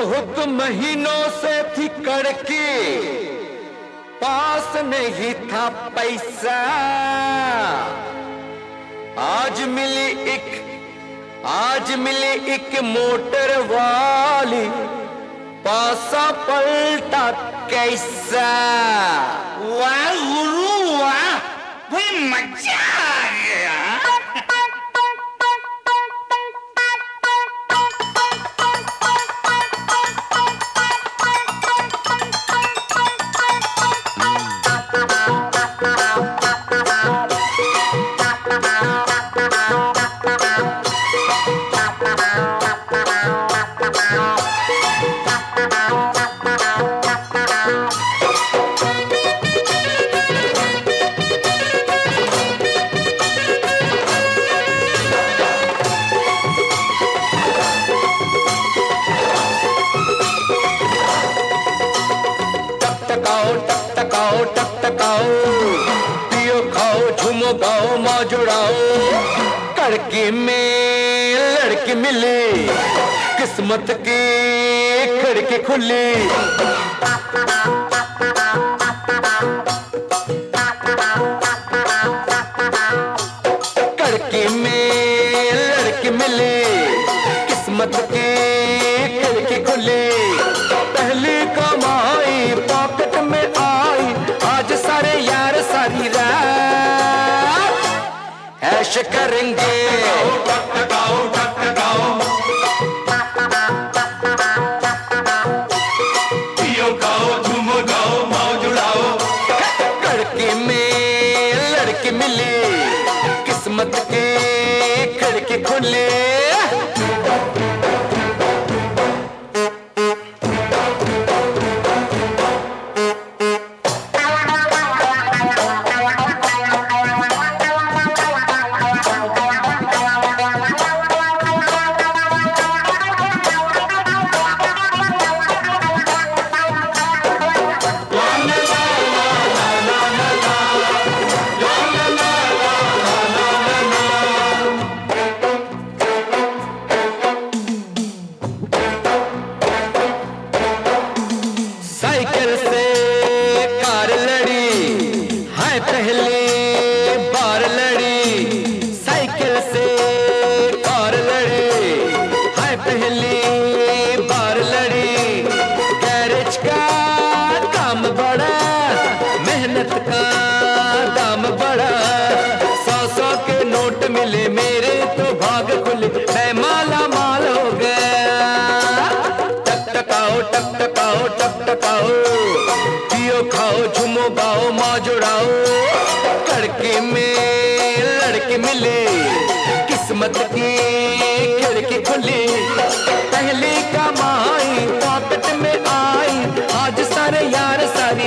बहुत महीनों से थी कड़की, पास नहीं था पैसा। आज मिली एक मोटर वाली, पासा पलटा कैसा। वाह गुरु वाह, भाई मजा आ गया। टकटकाओ, पियो खाओ झूमो गाओ मौज उड़ाओ। कड़की में लड़की मिली, किस्मत की खिड़की खुली। कड़की में लड़की मिली, किस्मत की खिड़की खुली। पहली कमाई पॉकेट में आई, आज सारे यार सारी रात ऐश करेंगे। टकटकाओ टकटकाओ, पियो खाओ झूमो गाओ मौज उड़ाओ। कड़की में लड़की मिली, किस्मत की खिड़की खुली। साइकिल से कार लड़ी है पहली बार लड़ी। साइकिल से कार लड़ी है पहली बार लड़ी। गैरेज का काम बड़ा, मेहनत का दाम बड़ा। 100-100 के नोट मिले मेरे तो भाग खुले, मैं माला माल हो गया। टकटकाओ टकटकाओ टकटकाओ, पियो खाओ झूमो गाओ मौज उड़ाओ। कड़की में लड़की मिली, किस्मत की खिड़की खुली। पहली कमाई पॉकेट में आई, आज सारे यार सारी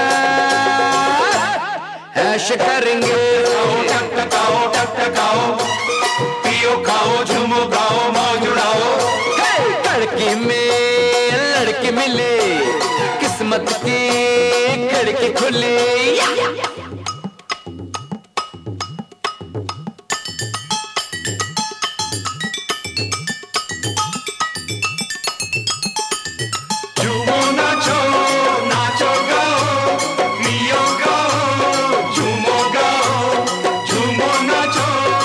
रात ऐश करेंगे। टकटकाओ टकटकाओ, पियो खाओ झूमो गाओ मौज उड़ाओ। कड़की में लड़की मिली, किस्मत की खिड़की खुली। झूमो नाचो नाचो गाओ, पियो गाओ झूमो गाओ, झूमो नाचो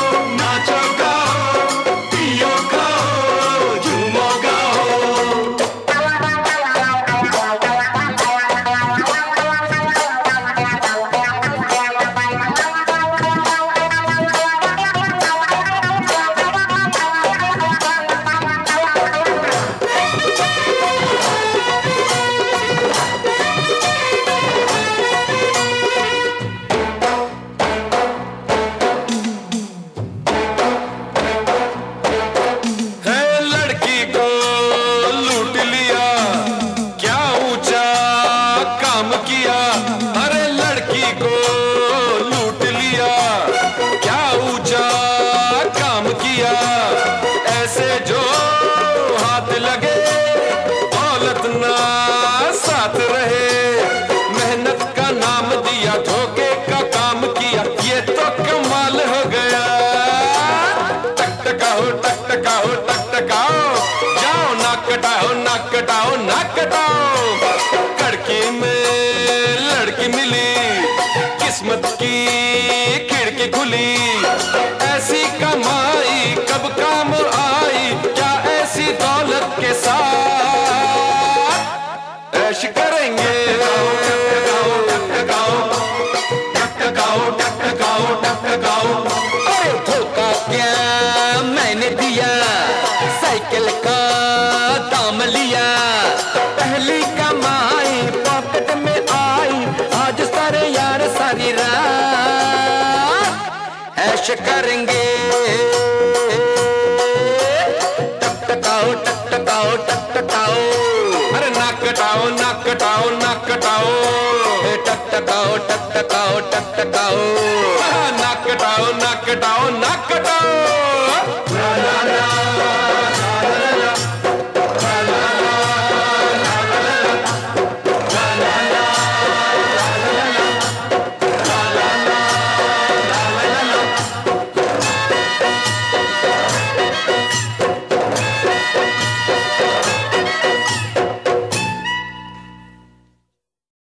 कमाई कब काम आई, क्या ऐसी दौलत के साथ ऐश करेंगे। अरे धोखा क्या मैंने दिया, साइकिल का दाम लिया, पहली कमाई पॉकेट में आई, आज सारे यार सारी रात ऐश करेंगे। टकटकाओ टकटकाओ टकटकाओ, अरे नाक कटाओ नाक कटाओ नाक कटाओ, टकटकाओ टकटकाओ टकटकाओ।